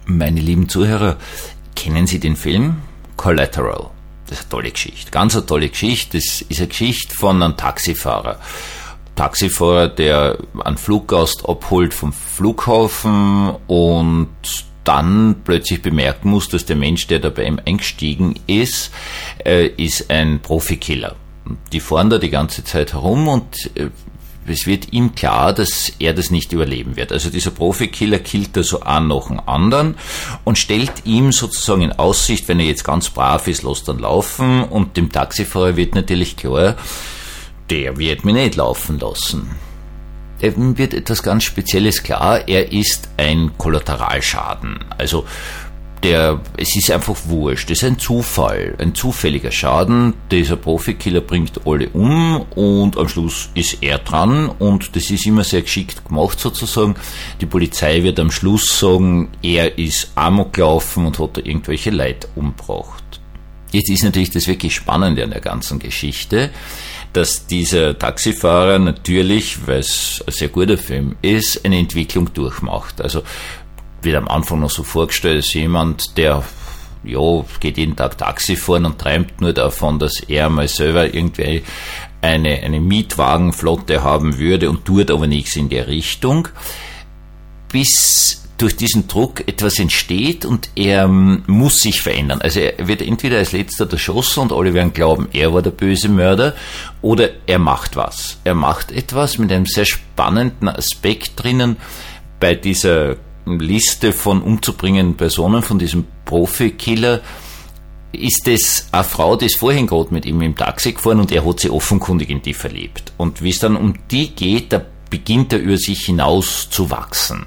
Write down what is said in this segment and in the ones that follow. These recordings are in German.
Meine lieben Zuhörer, kennen Sie den Film Collateral? Das ist eine tolle Geschichte, ganz eine tolle Geschichte. Das ist eine Geschichte von einem Taxifahrer. Taxifahrer, der einen Fluggast abholt vom Flughafen und dann plötzlich bemerken muss, dass der Mensch, der da bei ihm eingestiegen ist ein Profikiller. Die fahren da die ganze Zeit herum und es wird ihm klar, dass er das nicht überleben wird. Also dieser Profikiller killt da so einen nach dem anderen und stellt ihm sozusagen in Aussicht, wenn er jetzt ganz brav ist, lass dann laufen, und dem Taxifahrer wird natürlich klar, der wird mich nicht laufen lassen. Ihm wird etwas ganz Spezielles klar, er ist ein Kollateralschaden. Also es ist einfach wurscht, das ist ein Zufall, ein zufälliger Schaden. Dieser Profikiller bringt alle um und am Schluss ist er dran, und das ist immer sehr geschickt gemacht sozusagen. Die Polizei wird am Schluss sagen, er ist amok gelaufen und hat da irgendwelche Leute umgebracht. Jetzt ist natürlich das wirklich Spannende an der ganzen Geschichte, dass dieser Taxifahrer natürlich, weil es ein sehr guter Film ist, eine Entwicklung durchmacht. Also wird am Anfang noch so vorgestellt als jemand, der geht jeden Tag Taxi fahren und träumt nur davon, dass er mal selber irgendwie eine Mietwagenflotte haben würde und tut aber nichts in der Richtung, bis durch diesen Druck etwas entsteht und er muss sich verändern. Also er wird entweder als letzter erschossen und alle werden glauben, er war der böse Mörder, oder er macht was. Er macht etwas mit einem sehr spannenden Aspekt drinnen bei dieser Liste von umzubringenden Personen, von diesem Profikiller. Ist es eine Frau, die ist vorhin gerade mit ihm im Taxi gefahren und er hat sie offenkundig in die verliebt. Und wie es dann um die geht, da beginnt er über sich hinaus zu wachsen.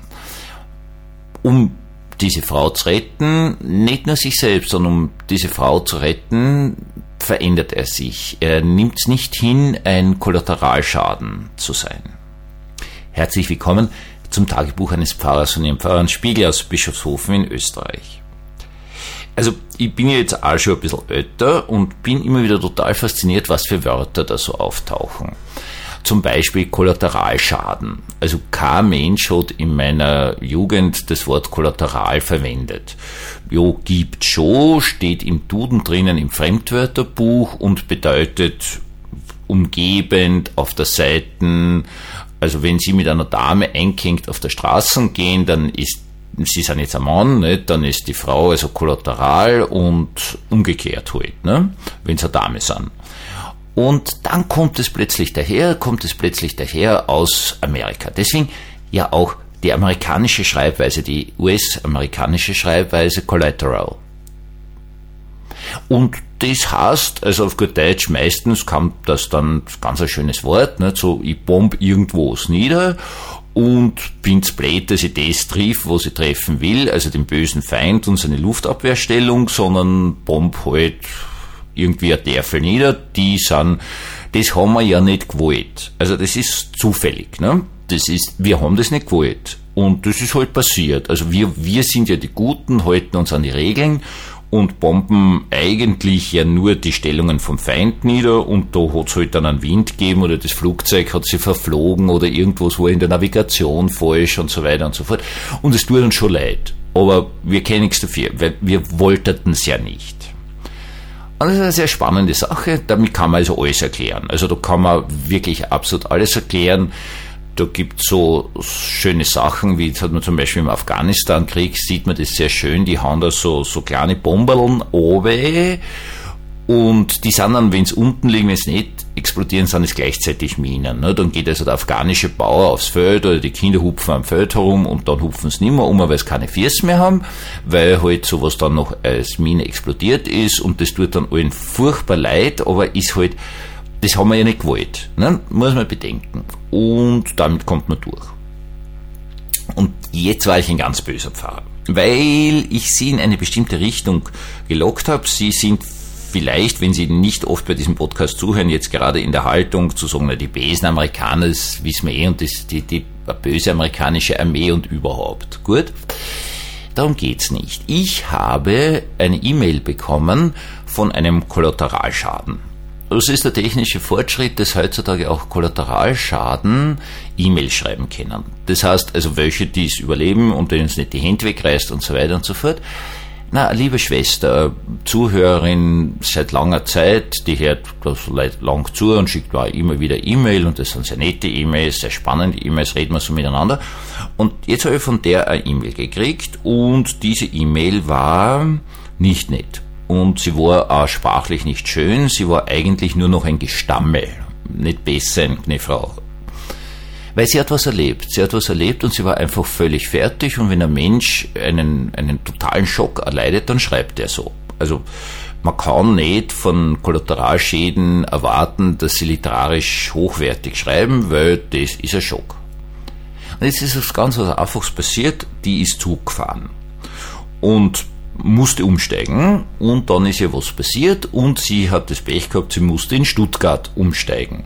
Um diese Frau zu retten, nicht nur sich selbst, sondern um diese Frau zu retten, verändert er sich. Er nimmt es nicht hin, ein Kollateralschaden zu sein. Herzlich willkommen zum Tagebuch eines Pfarrers von Ihrem Pfarrer Spiegel aus Bischofshofen in Österreich. Also ich bin ja jetzt auch schon ein bisschen älter und bin immer wieder total fasziniert, was für Wörter da so auftauchen. Zum Beispiel Kollateralschaden. Also kein Mensch hat in meiner Jugend das Wort Kollateral verwendet. Gibt's schon, steht im Duden drinnen im Fremdwörterbuch und bedeutet umgebend, auf der Seite. Also wenn Sie mit einer Dame eingehängt auf der Straße gehen, dann Sie sind jetzt ein Mann, nicht? Dann ist die Frau also kollateral und umgekehrt halt, ne? Wenn Sie eine Dame sind. Und dann kommt es plötzlich daher aus Amerika. Deswegen ja auch die amerikanische Schreibweise, die US-amerikanische Schreibweise Collateral. Und das heißt, also auf gut Deutsch meistens kam das dann ganz ein schönes Wort, nicht? So, ich bomb irgendwo was nieder und bin's blöd, dass ich das triff, was ich treffen will, also den bösen Feind und seine Luftabwehrstellung, sondern bomb halt irgendwie ein Teufel nieder, das haben wir ja nicht gewollt. Also das ist zufällig, ne? Wir haben das nicht gewollt. Und das ist halt passiert. Also wir sind ja die Guten, halten uns an die Regeln und bomben eigentlich ja nur die Stellungen vom Feind nieder, und da hat es halt dann einen Wind gegeben oder das Flugzeug hat sie verflogen oder irgendwas war in der Navigation falsch und so weiter und so fort. Und es tut uns schon leid. Aber wir können nichts dafür, weil wir wollten es ja nicht. Und das ist eine sehr spannende Sache, damit kann man also alles erklären. Also da kann man wirklich absolut alles erklären. Da gibt es so schöne Sachen, wie jetzt hat man zum Beispiel im Afghanistan-Krieg, sieht man das sehr schön, die hauen da so kleine Bomberln oben und die sind dann, wenn es unten liegen, wenn es nicht explodieren, sind es gleichzeitig Minen. Ne? Dann geht also der afghanische Bauer aufs Feld oder die Kinder hupfen am Feld herum und dann hupfen sie nicht mehr weil sie keine Füße mehr haben, weil halt sowas dann noch als Mine explodiert ist, und das tut dann allen furchtbar leid, aber ist halt, das haben wir ja nicht gewollt, ne? Muss man bedenken. Und damit kommt man durch. Und jetzt war ich ein ganz böser Pfarrer, weil ich Sie in eine bestimmte Richtung gelockt habe. Sie sind vielleicht, wenn Sie nicht oft bei diesem Podcast zuhören, jetzt gerade in der Haltung zu sagen, die bösen Amerikaner, das wissen wir und die böse amerikanische Armee und überhaupt. Gut? Darum geht's nicht. Ich habe eine E-Mail bekommen von einem Kollateralschaden. das ist der technische Fortschritt, dass heutzutage auch Kollateralschaden E-Mail schreiben können. Das heißt, also welche, die es überleben und denen es nicht die Hände wegreißt und so weiter und so fort. Na, liebe Schwester, Zuhörerin seit langer Zeit, die hört das lang zu und schickt mir immer wieder E-Mail und das sind sehr nette E-Mails, sehr spannende E-Mails, reden wir so miteinander. Und jetzt habe ich von der eine E-Mail gekriegt und diese E-Mail war nicht nett. Und sie war auch sprachlich nicht schön, sie war eigentlich nur noch ein Gestammel, nicht besser eine Frau. Weil sie hat was erlebt. Sie hat was erlebt und sie war einfach völlig fertig. Und wenn ein Mensch einen totalen Schock erleidet, dann schreibt er so. Also man kann nicht von Kollateralschäden erwarten, dass sie literarisch hochwertig schreiben, weil das ist ein Schock. Und jetzt ist was ganz Einfaches passiert. Die ist Zug gefahren und musste umsteigen. Und dann ist ihr was passiert und sie hat das Pech gehabt, sie musste in Stuttgart umsteigen.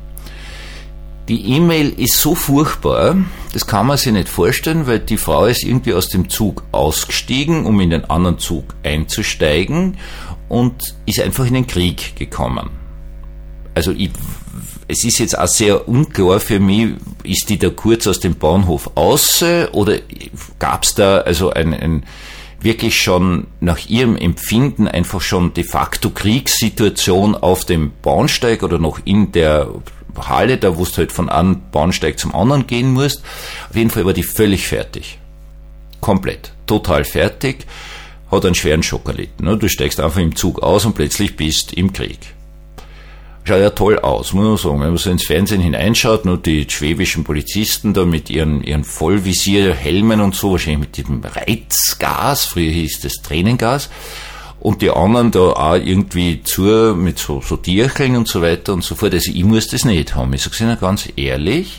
Die E-Mail ist so furchtbar, das kann man sich nicht vorstellen, weil die Frau ist irgendwie aus dem Zug ausgestiegen, um in den anderen Zug einzusteigen und ist einfach in den Krieg gekommen. Also es ist jetzt auch sehr unklar für mich, ist die da kurz aus dem Bahnhof raus oder gab es da also ein wirklich schon nach ihrem Empfinden einfach schon de facto Kriegssituation auf dem Bahnsteig oder noch in der Halle, da wo du halt von einem Bahnsteig zum anderen gehen musst. Auf jeden Fall war die völlig fertig. Komplett. Total fertig. Hat einen schweren Schock erlitten. Du steigst einfach im Zug aus und plötzlich bist im Krieg. Schaut ja toll aus, muss man sagen. Wenn man so ins Fernsehen hineinschaut, nur die schwäbischen Polizisten da mit ihren Vollvisierhelmen und so, wahrscheinlich mit diesem Reizgas, früher hieß das Tränengas, und die anderen da auch irgendwie mit so Tiercheln und so weiter und so fort. Also ich muss das nicht haben. Ich sage es Ihnen ganz ehrlich.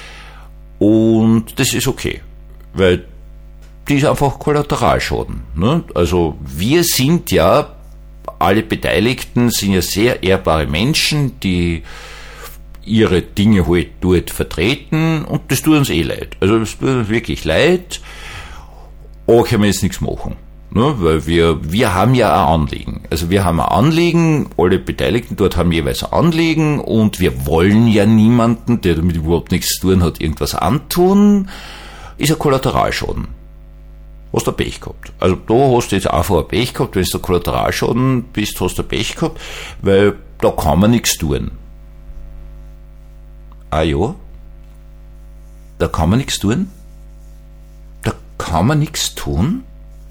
Und das ist okay. Weil die ist einfach Kollateralschaden. Ne? Also wir sind ja, alle Beteiligten sind ja sehr ehrbare Menschen, die ihre Dinge halt dort vertreten und das tut uns leid. Also das tut uns wirklich leid. Aber können wir jetzt nichts machen. Ne, weil wir haben ja ein Anliegen. Also wir haben ein Anliegen, alle Beteiligten dort haben jeweils ein Anliegen und wir wollen ja niemanden, der damit überhaupt nichts zu tun hat, irgendwas antun. Ist ein Kollateralschaden. Hast du Pech gehabt. Also da hast du jetzt einfach ein Pech gehabt, wenn du Kollateralschaden bist, hast du Pech gehabt, weil da kann man nichts tun. Ah ja? Da kann man nichts tun? Da kann man nichts tun?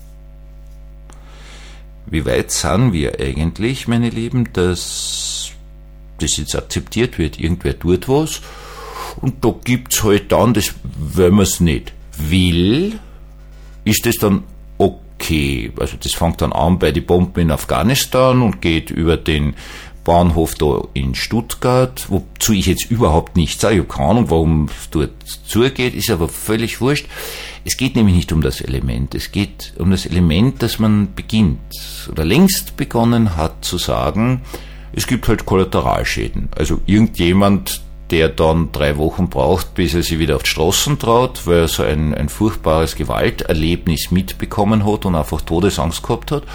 Wie weit sind wir eigentlich, meine Lieben, dass das jetzt akzeptiert wird? Irgendwer tut was und da gibt's halt dann das, wenn man es nicht will, ist das dann okay. Also das fängt dann an bei den Bomben in Afghanistan und geht über den Bahnhof da in Stuttgart, wozu ich jetzt überhaupt nicht sage, ich habe keine Ahnung, warum es dort zugeht, ist aber völlig wurscht. Es geht nämlich nicht um das Element, es geht um das Element, dass man beginnt oder längst begonnen hat zu sagen, es gibt halt Kollateralschäden. Also irgendjemand, der dann 3 Wochen braucht, bis er sich wieder auf die Straßen traut, weil er so ein furchtbares Gewalterlebnis mitbekommen hat und einfach Todesangst gehabt hat,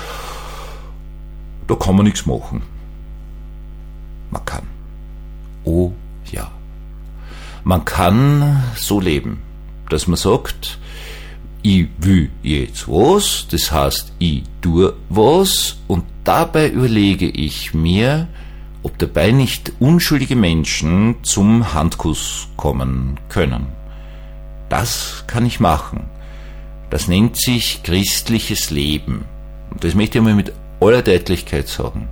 da kann man nichts machen. Man kann. Oh ja. Man kann so leben, dass man sagt, ich will jetzt was, das heißt, ich tue was und dabei überlege ich mir, ob dabei nicht unschuldige Menschen zum Handkuss kommen können. Das kann ich machen. Das nennt sich christliches Leben. Und das möchte ich mal mit aller Deutlichkeit sagen.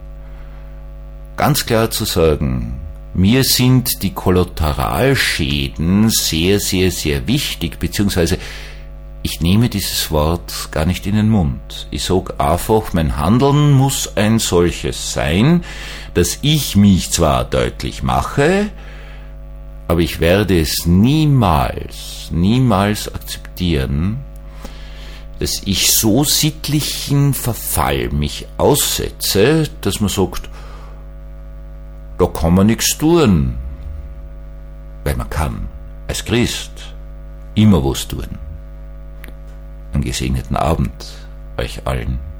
Ganz klar zu sagen, mir sind die Kollateralschäden sehr, sehr, sehr wichtig, beziehungsweise ich nehme dieses Wort gar nicht in den Mund. Ich sage einfach, mein Handeln muss ein solches sein, dass ich mich zwar deutlich mache, aber ich werde es niemals akzeptieren, dass ich so sittlichen Verfall mich aussetze, dass man sagt, da kann man nichts tun, weil man kann als Christ immer was tun. Einen gesegneten Abend euch allen.